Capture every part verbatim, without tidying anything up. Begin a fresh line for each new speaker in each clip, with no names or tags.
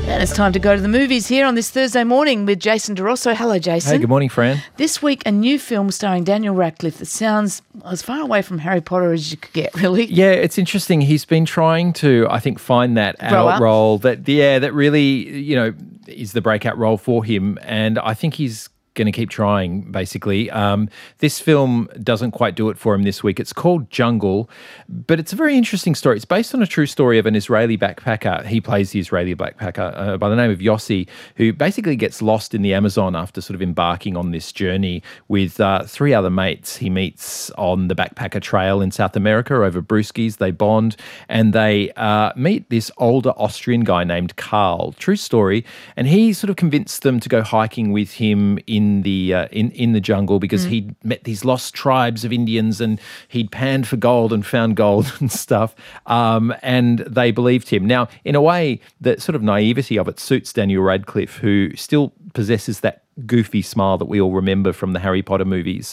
And it's time to go to the movies here on this Thursday morning with Jason DeRosso. Hello, Jason.
Hey, good morning, Fran.
This week, a new film starring Daniel Radcliffe that sounds as far away from Harry Potter as you could get, really.
Yeah, it's interesting. He's been trying to, I think, find that
Grow
adult
up.
role that, yeah, that really, you know, is the breakout role for him. And I think he's going to keep trying, basically. Um, this film doesn't quite do it for him this week. It's called Jungle, but it's a very interesting story. It's based on a true story of an Israeli backpacker. He plays the Israeli backpacker uh, by the name of Yossi, who basically gets lost in the Amazon after sort of embarking on this journey with uh, three other mates he meets on the backpacker trail in South America over brewskis. They bond and they uh, meet this older Austrian guy named Karl. True story. And he sort of convinced them to go hiking with him in in the uh, in in the jungle because mm. he'd met these lost tribes of Indians and he'd panned for gold and found gold and stuff, um, and they believed him. Now, in a way, the sort of naivety of it suits Daniel Radcliffe, who still possesses that goofy smile that we all remember from the Harry Potter movies.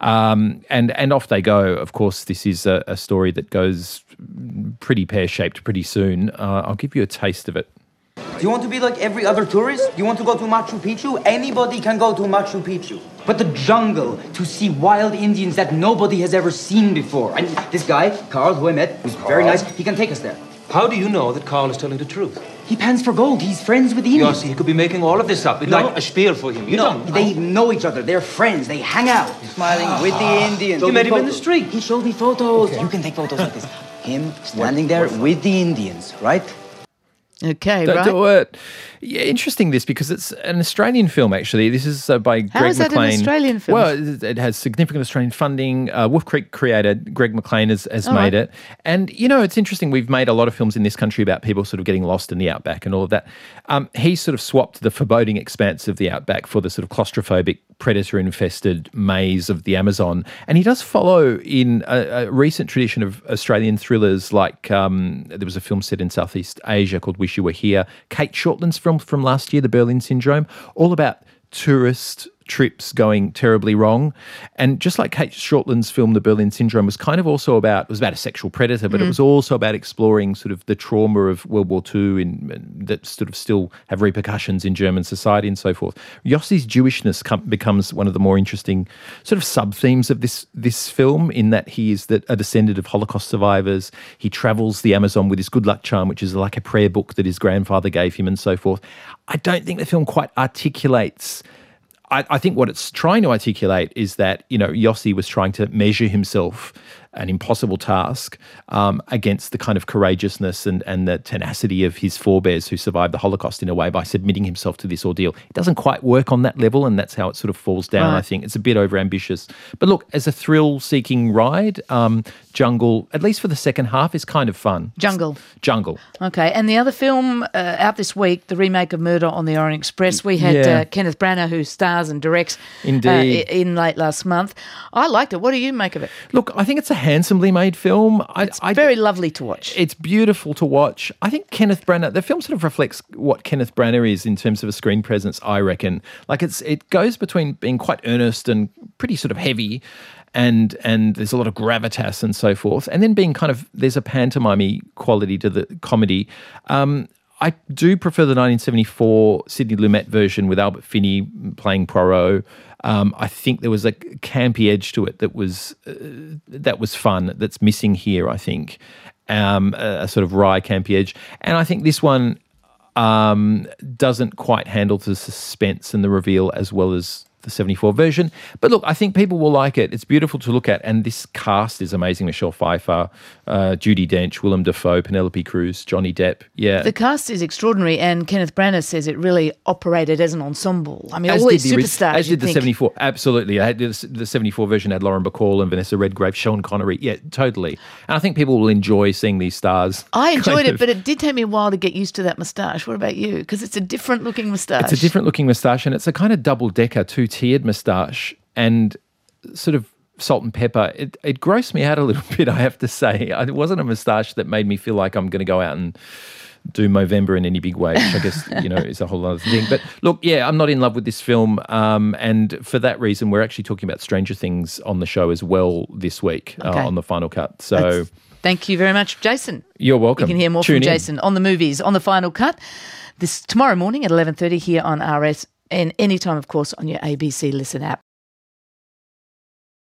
Um, and and off they go. Of course, this is a, a story that goes pretty pear-shaped pretty soon. Uh, I'll give you a taste of it.
Do you want to be like every other tourist? Do you want to go to Machu Picchu? Anybody can go to Machu Picchu. But the jungle, to see wild Indians that nobody has ever seen before. And this guy, Karl, who I met, who's very nice, he can take us there.
How do you know that Karl is telling the truth?
He pans for gold. He's friends with the Indians.
Yossi, he could be making all of this up. It's
No.
like a spiel for him. You
No,
don't
they know each other. They're friends. They hang out. Smiling with the Indians.
You met him in the
Photos.
street.
He showed me photos.
Okay.
You can take photos like this. Him standing there with the Indians, right?
Okay,
Don't
right.
do it. Yeah, interesting this because it's an Australian film, actually. This is uh, by
How
Greg
is that an
McLean.
Australian film?
Well, it, it has significant Australian funding. Uh, Wolf Creek creator Greg McLean has, has
All
made
right.
it. And, you know, it's interesting. We've made a lot of films in this country about people sort of getting lost in the outback and all of that. Um, he sort of swapped the foreboding expanse of the outback for the sort of claustrophobic, predator-infested maze of the Amazon. And he does follow in a, a recent tradition of Australian thrillers like um, there was a film set in Southeast Asia called Wish You Were Here. Kate Shortland's film from last year, The Berlin Syndrome, all about tourist trips going terribly wrong. And just like Kate Shortland's film, The Berlin Syndrome, was kind of also about, it was about a sexual predator, but mm. it was also about exploring sort of the trauma of World War Two in, in, that sort of still have repercussions in German society and so forth. Yossi's Jewishness com- becomes one of the more interesting sort of sub-themes of this, this film, in that he is the, a descendant of Holocaust survivors. He travels the Amazon with his good luck charm, which is like a prayer book that his grandfather gave him and so forth. I don't think the film quite articulates I, I think what it's trying to articulate is that, you know, Yossi was trying to measure himself, an impossible task, um, against the kind of courageousness and, and the tenacity of his forebears who survived the Holocaust in a way by submitting himself to this ordeal. It doesn't quite work on that level, and that's how it sort of falls down,
Right.
I think. It's a bit overambitious. But look, as a thrill-seeking ride, um, Jungle, at least for the second half, is kind of fun.
Jungle.
Jungle.
Okay, and the other film uh, out this week, the remake of Murder on the Orient Express, we had
Yeah.
uh, Kenneth Branagh, who stars and directs
Indeed.
uh, in late last month. I liked it. What do you make of it?
Look, I think it's a handsomely made film. I,
It's
I,
very lovely to watch.
It's beautiful to watch. I think Kenneth Branagh, the film sort of reflects what Kenneth Branagh is in terms of a screen presence, I reckon. Like it's it goes between being quite earnest and pretty sort of heavy, and and there's a lot of gravitas and so forth, and then being kind of, there's a pantomime quality to the comedy. Um, I do prefer the nineteen seventy-four Sidney Lumet version with Albert Finney playing Poirot. Um, I think there was a campy edge to it that was uh, that was fun. That's missing here, I think, um, a, a sort of wry campy edge. And I think this one um, doesn't quite handle the suspense and the reveal as well as the seventy-four version. But look, I think people will like it. It's beautiful to look at, and this cast is amazing. Michelle Pfeiffer, uh, Judi Dench, Willem Dafoe, Penelope Cruz, Johnny Depp. Yeah.
The cast is extraordinary, and Kenneth Branagh says it really operated as an ensemble. I mean,
As
all
did
these
the ori-
superstars.
As
you'd
did the
think.
seventy-four. Absolutely. I had the, the seventy-four version had Lauren Bacall and Vanessa Redgrave, Sean Connery. Yeah, totally. And I think people will enjoy seeing these stars.
I enjoyed
kind
it,
of-
but it did take me a while to get used to that moustache. What about you? Because it's a different looking moustache.
It's a different looking moustache, and it's a kind of double-decker, two-tiered moustache, and sort of salt and pepper. It, it grossed me out a little bit, I have to say. It wasn't a moustache that made me feel like I'm going to go out and do Movember in any big way, which I guess, you know, is a whole other thing. But look, yeah, I'm not in love with this film. Um, and for that reason, we're actually talking about Stranger Things on the show as well this week,
Okay.
uh, on the Final Cut. So
That's- Thank you very much, Jason.
you're welcome.
You can hear more
Tune
from
in.
Jason on the movies, on the Final Cut. this tomorrow morning at eleven thirty here on R S, and anytime, of course, on your A B C Listen app.